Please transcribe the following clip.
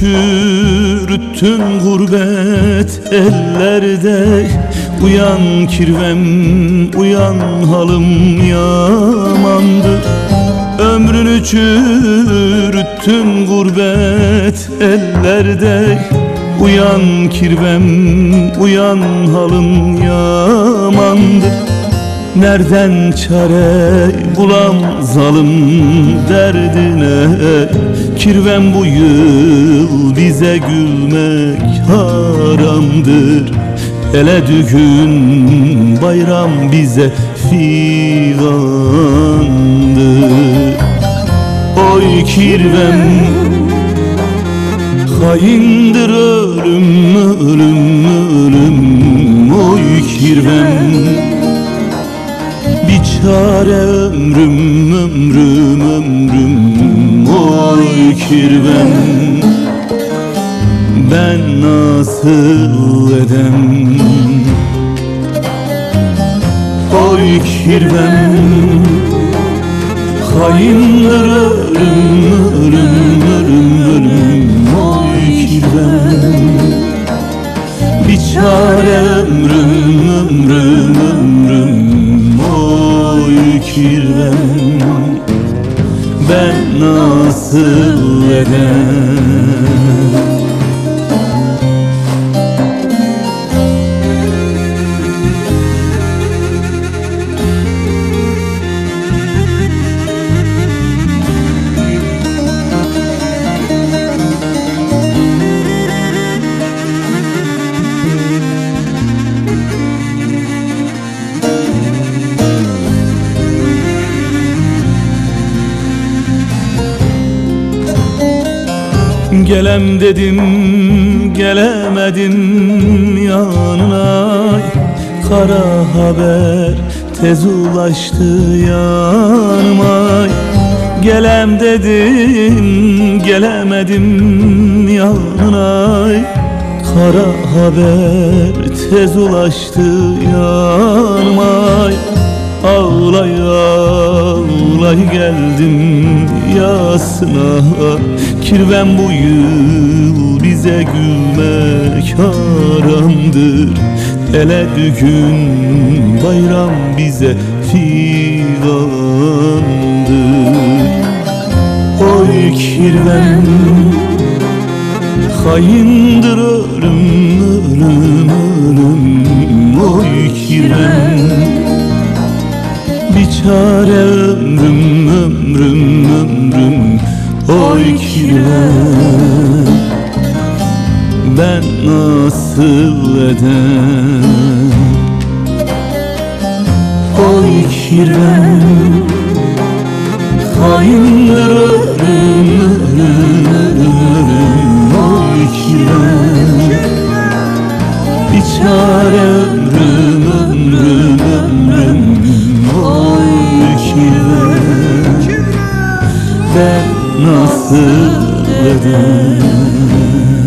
çürüttün gurbet ellerde. Uyan kirvem, uyan halım yamandır. Ömrünü çürüttün gurbet ellerde. Uyan kirvem, uyan halın yamandır. Nereden çare bulam zalim derdine? Kirvem bu yıl bize gülmek haramdır. Hele düğün bayram bize figandır. Oy kirvem, haindir ölüm, ölüm, ölüm. Oy kirvem, biçare ömrüm, ömrüm, ömrüm. Oy kirvem, ben nasıl edem? Oy kirvem, haindir ölüm, ölüm, ölüm, ölüm. Oy kirvem, biçare ömrüm, ömrüm, ömrüm. Oy kirvem, ben nasıl edem? Gelem dedim, gelemedim yanına. Kara haber tez ulaştı yanıma. Gelem dedim, gelemedim yanına. Kara haber tez ulaştı yanıma. Ağlay ağlay geldim yasına. Kirvem bu yıl bize gülmek haramdır. Hele düğün bayram bize figandır. Oy kirvem, haindir ölüm, ölüm, ölüm. Oy kirvem, biçare ömrüm, ömrüm, ömrüm. Oy kirvem, ben nasıl edem? Oy kirvem, haindir ölüm, ölüm, ölüm. Oy kirvem, biçare ömrüm, ömrüm, ömrüm. Oy kirvem, ben nasıl edem?